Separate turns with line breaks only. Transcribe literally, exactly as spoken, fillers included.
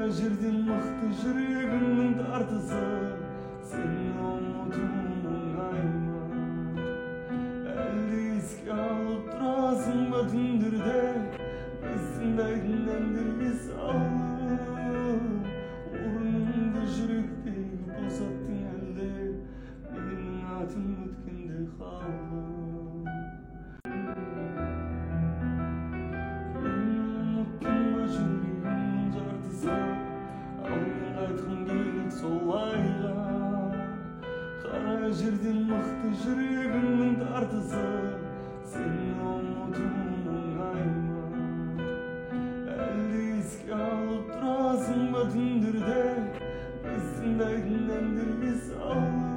жерден мықты жүрегімнің тартысы, сені ұмытуым оңай ма? Әлде еске алып тұрасың ба түндерде, біз тыңдайтын әндерге салып? Орныңды жүректегі босаттың әлде, менің атым өткенде қалып? Қара жерден мықты жүрегімнің тартысы, сені ұмытуым оңай ма? Әлде еске алып тұрасың ба түндерде, біз тыңдайтын әндерге салып?